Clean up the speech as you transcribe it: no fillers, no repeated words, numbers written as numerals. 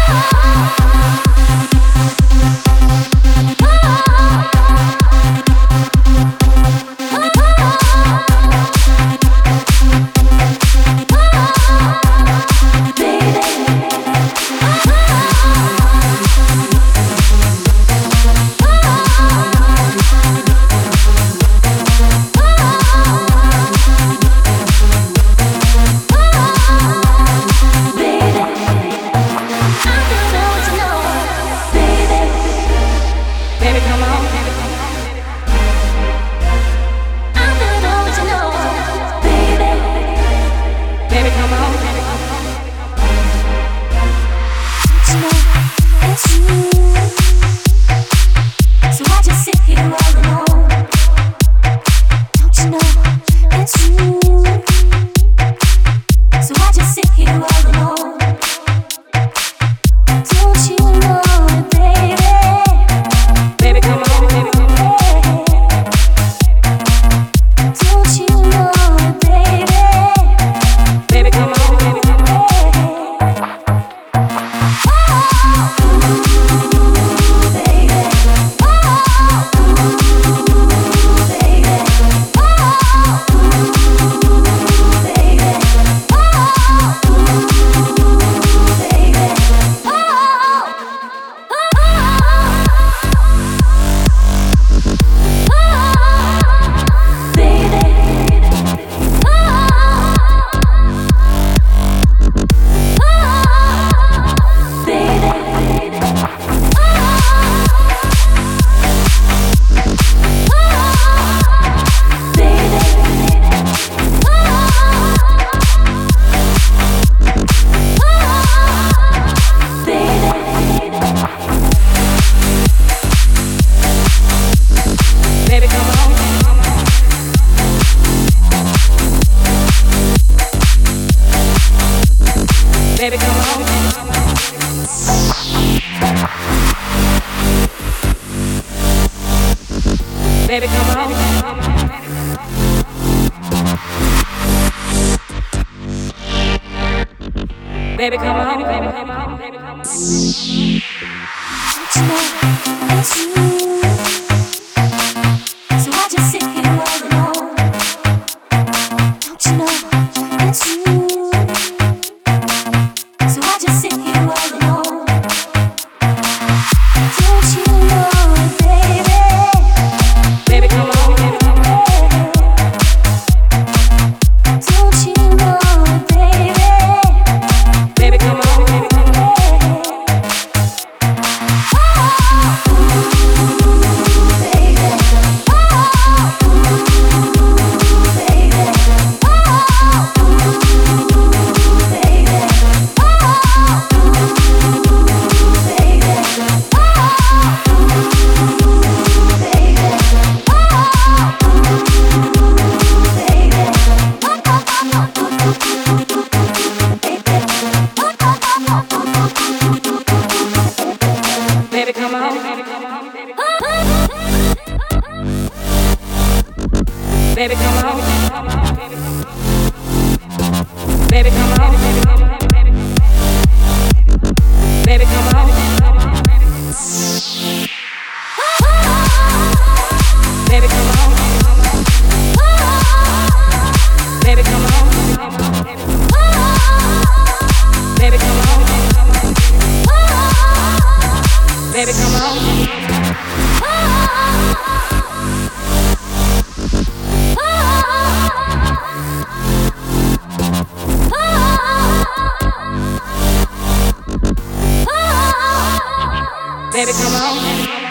Baby, come on. Baby, come on. Baby, come on. Baby, come on. It's you. So I just sit here all alone. Don't you know it's you? So I just sit here all alone. Don't you know it, baby? Baby, come on. Baby, come on. Don't you know it, baby? Baby, come on. Baby, come on. Baby, come on. Baby, come on. Baby, come on. Baby, come on. Baby, come on. Baby, come on. Baby, come on. Baby, come on. Baby, come on.